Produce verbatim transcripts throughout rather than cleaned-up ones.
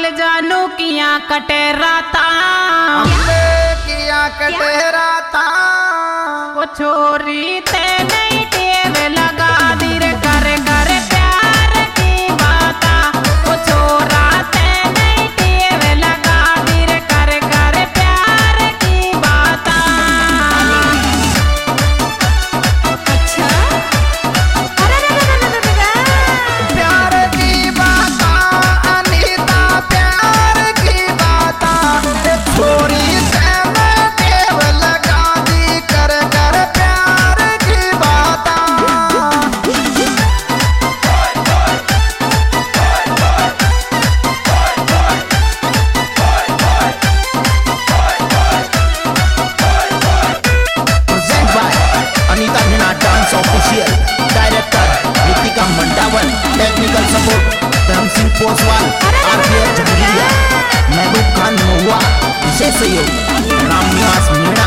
पागल जानू किया कटेरा था किया कटेरा था वो छोरी ते नहीं टेव लगा दी रे करे करे प्यार की बाता वो छोरा ते नहीं टेव लगा दी रे करे करे प्यार की बाता। अच्छा अरे प्यार की बाता अनीता प्यार की बाता छोरी से मैं टेव लगा दी कर कर प्यार की बाता। Present by Anita Meena Dance Official, Director Ritika Mandawan, Technical Support Dharm Singh Poswal, R P F Jhamuriya, Mehboob Khan Mahua, विशेष सहयोग रामनिवास मीणा।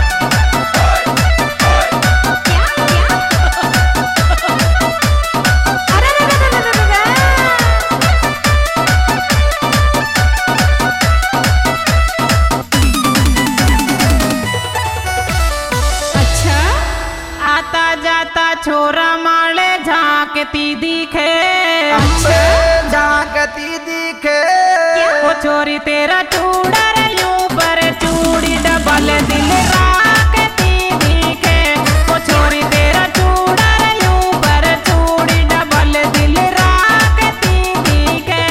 अच्छा आता जाता छोरा माले झांकती दिखे जागती दिखे वो छोरी तेरा चूड़ा रे यूं पर चूड़ी डबल दिल राखती दिखे वो छोरी तेरा चूड़ा रे यूं पर चूड़ी डबल दिल राखती दिखे।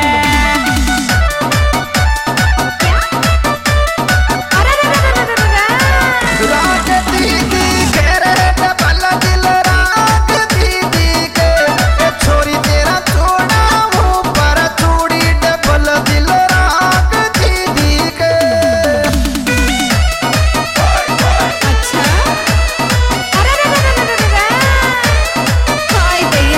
रागती दिखे रे डबल दिल रागती दिखे छोरी तेरा चूड़ा मुंह पर चूड़ी डबल दिल रागती दिखे। अच्छा हाय भैया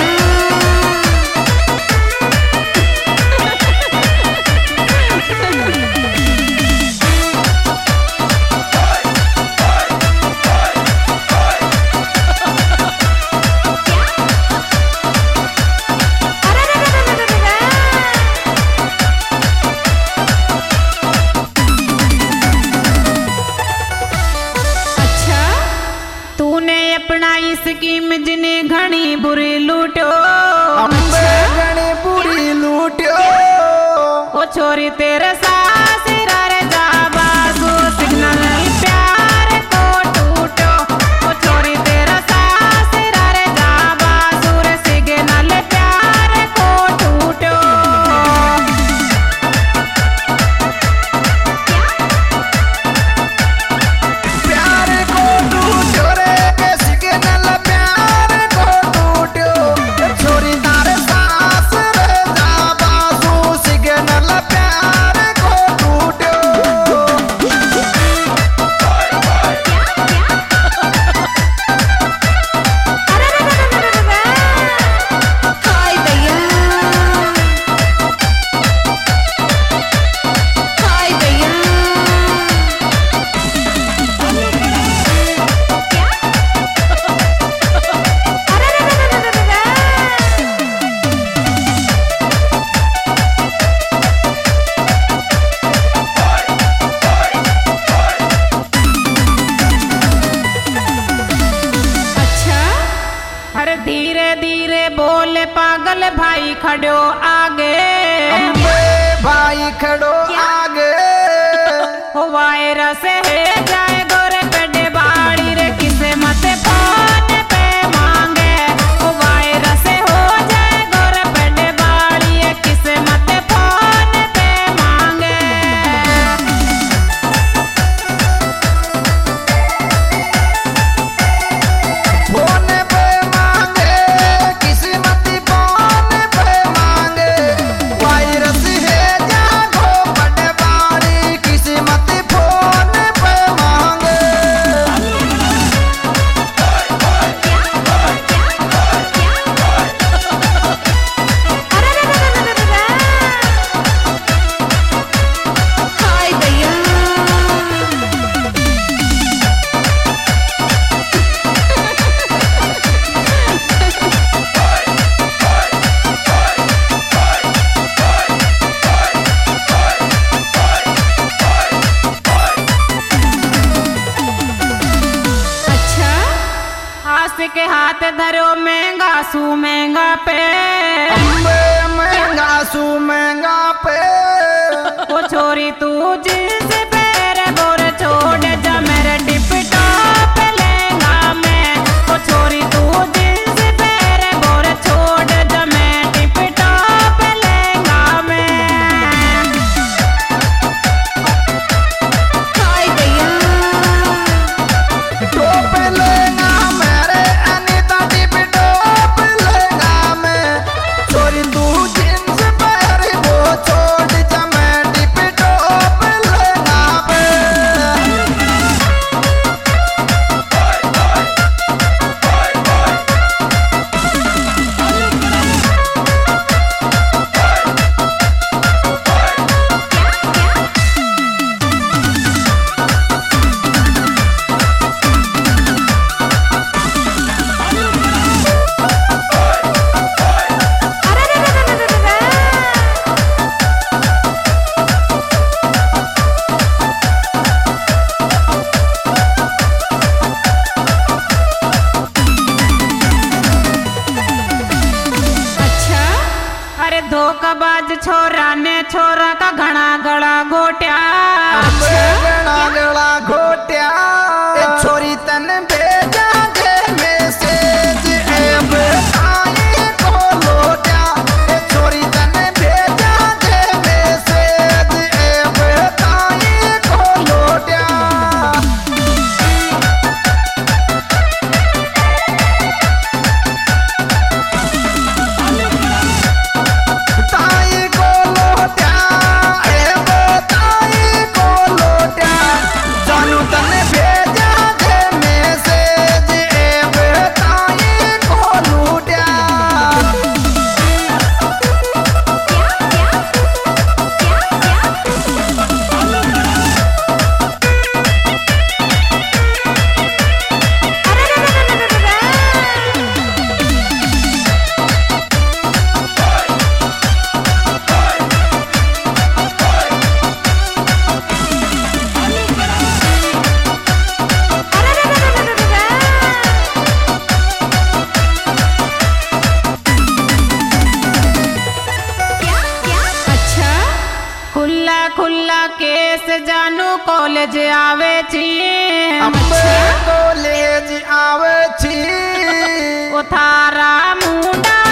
अच्छा तूने अपना इस स्कीम जिने घनी बुरी लूटो अम्बे गणी बुरी लूटियो वो छोरी तेरे सास रे जाबा सो सिग्नल प्यार को टूटो वो छोरी तेरा सास रे जाबा सुर सिग्नल प्यार को टूटो। प्यार को टूटियो रे सिग्नल प्यार को टूटियो छोरी तारे सास रे जाबा सू सिग्नल प्यार को टूटियो। हाय भैया हाय भैया अच्छा अरे धीरे धीरे बोले पागल भाई खड़ो आगे अम्बे भाई खड़ो आगे हो वायरस है जाए गोरे पेडे बाड़ी रे किसे मत फोन पे मांगे हो वायरस हो जाए गोरे पेडे बाड़ी है किसे मत फोन पे मांगे। फोन पे मांगे किस्मत फोन पे मांगे वायरस है जागो पटवारी किस्मत फोन पे मांगे। सू महंगा पे अम्बे महंगा सू महंगा पे ओ छोरी तू जींस पैर गोर छोड़ जा मेरे टिप टॉप लहंगा में ओ छोरी तू जींस पैर गोर छोड़ जा मैं टिप टॉप लहंगा में। हाय भैया टॉप लहंगा मेरे अनीता टिप टॉप लहंगा में छोरी तू जींस पहन वो छोड़ जा मैं टिप टॉप लहंगा पे। अच्छा अरे धोखाबाज छोरा ने छोरा का घना गड़ा गोट्या। अम्बे गड़ा गड़ा घोट्या ए छोरी तन भेजा दे मैसेज ए बताई को लोट्या ए छोरी तन भेजा दे मैसेज ए बताई को लोट्या। ताई को लोट्या ए बताई को लोट्या जानू तने भेजा दे मैसेज ए बताई को लोट्या। अच्छा खुला खुला केस जानू कॉलेज आवे छी। अम्बे कॉलेज आवे छी ओ थारा मुंडा